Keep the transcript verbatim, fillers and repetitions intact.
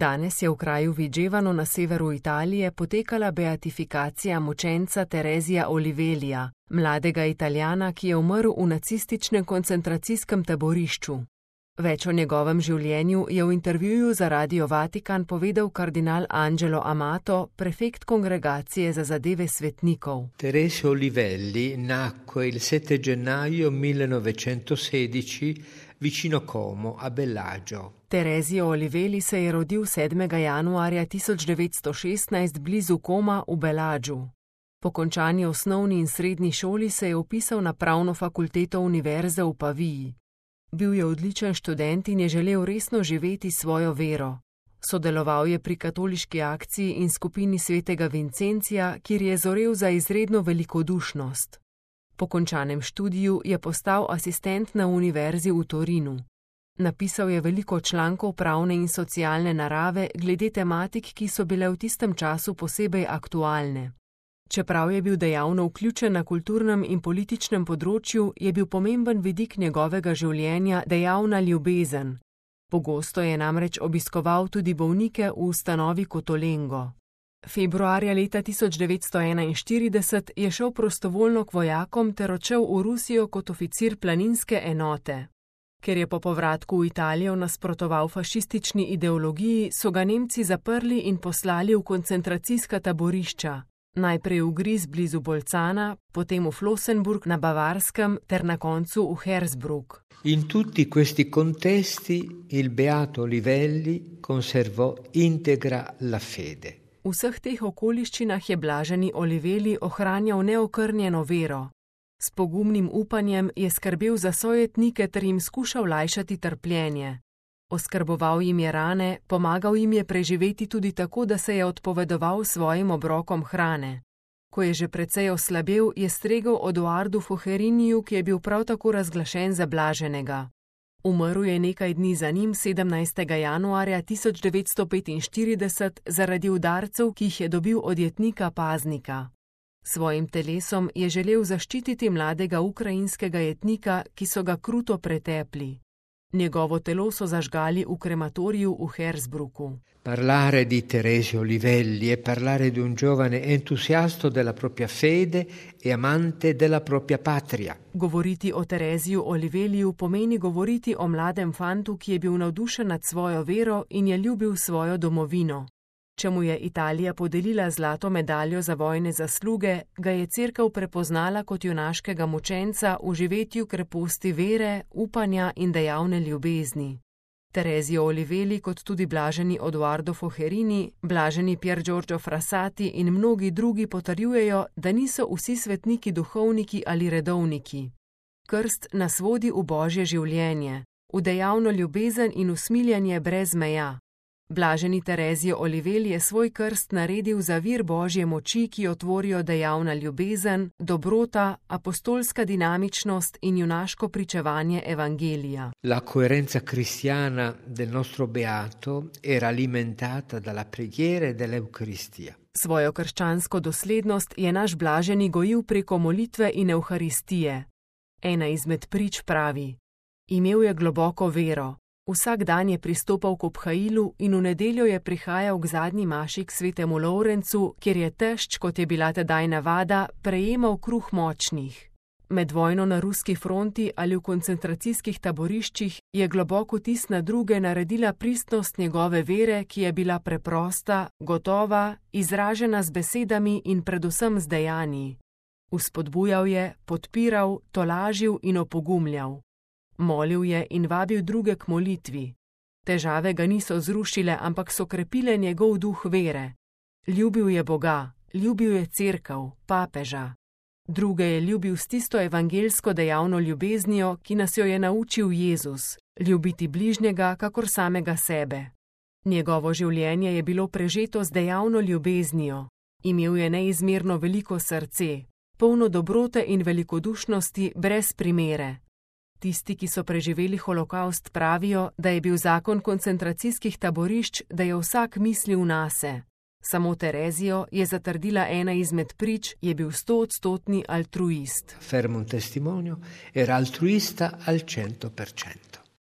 Danes je v kraju Vigevano na severu Italije potekala beatifikacija mučenca Terezija Olivelija, mladega Italijana, ki je umrl v nacističnem koncentracijskem taborišču. Več o njegovem življenju je v intervjuju za Radio Vatikan povedal kardinal Angelo Amato, prefekt kongregacije za zadeve svetnikov. Teresio Olivelli nacque il sette gennaio millenovecentosedici vicino Como a Bellagio. Terezio Olivelli se je rodil sedmega januarja tisoč devetsto šestnajst blizu Coma v Bellagio. Po končani osnovni in srednji šoli se je vpisal na pravno fakulteto univerze v Paviji. Bil je odličen študent in je želel resno živeti svojo vero. Sodeloval je pri katoliški akciji in skupini svetega Vincencija, kjer je zorel za izredno velikodušnost. Po končanem študiju je postal asistent na univerzi v Torinu. Napisal je veliko člankov pravne in socialne narave glede tematik, ki so bile v tistem času posebej aktualne. Čeprav je bil dejavno vključen na kulturnem in političnem področju, je bil pomemben vidik njegovega življenja dejavna ljubezen. Pogosto je namreč obiskoval tudi bolnike v ustanovi Cotolengo. Februarja leta tisoč devetsto enainštirideset je šel prostovoljno k vojakom ter odšel v Rusijo kot oficir planinske enote. Ker je po povratku v Italijo nasprotoval fašistični ideologiji, so ga Nemci zaprli in poslali v koncentracijska taborišča. Najprej v Gris blizu Bolzana, potem v Flossenburg na Bavarskem ter na koncu v Hersbruck. In tutti questi contesti il beato Olivelli conservò integra la fede. V vseh teh okoliščinah je blaženi Olivelli ohranjal neokrnjeno vero. S pogumnim upanjem je skrbel za sojetnike ter jim skušal lajšati trpljenje. Oskrboval jim je rane, pomagal jim je preživeti tudi tako, da se je odpovedoval svojim obrokom hrane. Ko je že precej oslabel, je stregel Odoardu Foheriniju, ki je bil prav tako razglašen za blaženega. Umrl je nekaj dni za njim, sedemnajstega januarja tisoč devetsto petinštirideset, zaradi udarcev, ki jih je dobil od jetnika Paznika. Svojim telesom je želel zaščititi mladega ukrajinskega jetnika, ki so ga kruto pretepli. Njegovo telo so zažgali v krematoriju v Hersbrucku. Parlare di Teresio Olivelli è parlare di un giovane entusiasta della propria fede e amante della propria patria. Govoriti o Tereziju Olivelliju pomeni govoriti o mladem fantu, ki je bil navdušen nad svojo vero in je ljubil svojo domovino. Če mu je Italija podelila zlato medaljo za vojne zasluge, ga je cerkev prepoznala kot junaškega mučenca v živetju kreposti vere, upanja in dejavne ljubezni. Terezio Olivelli kot tudi blaženi Odoardo Foherini, blaženi Pier Giorgio Frassati in mnogi drugi potrjujejo, da niso vsi svetniki duhovniki ali redovniki. Krst nas vodi v božje življenje, v dejavno ljubezen in usmiljanje brez meja. Blaženi Terezio Olivelli je svoj krst naredil za vir božje moči, ki jo tvorijo dejavna ljubezen, dobrota, apostolska dinamičnost in junaško pričevanje evangelija. La coerenza cristiana del nostro beato era alimentata dalla preghiera e dall'Eucaristia. Svojo krščansko doslednost je naš blaženi gojil preko molitve in Evharistije. Ena izmed prič pravi: imel je globoko vero. Vsak dan je pristopal k obhailu in v nedeljo je prihajal k zadnji maši k svetemu Lovrencu, kjer je tešč, kot je bila tedaj navada, prejemal kruh močnih. Med vojno na ruski fronti ali v koncentracijskih taboriščih je globok vtis na druge naredila pristnost njegove vere, ki je bila preprosta, gotova, izražena z besedami in predvsem z dejanji. Vzpodbujal je, podpiral, tolažil in opogumljal. Molil je in vabil druge k molitvi. Težave ga niso zrušile, ampak so krepile njegov duh vere. Ljubil je Boga, ljubil je cerkev, papeža. Druge je ljubil s tisto evangelsko dejavno ljubeznijo, ki nas jo je naučil Jezus, ljubiti bližnjega kakor samega sebe. Njegovo življenje je bilo prežeto z dejavno ljubeznijo. Imel je neizmerno veliko srce, polno dobrote in velikodušnosti brez primere. Tisti, ki so preživeli holokavst, pravijo, da je bil zakon koncentracijskih taborišč, da je vsak mislil nase. Samo Terezijo, je zatrdila ena izmed prič, je bil stoodstotni altruist. Fermo un testimonio, era altruista al cento per cento.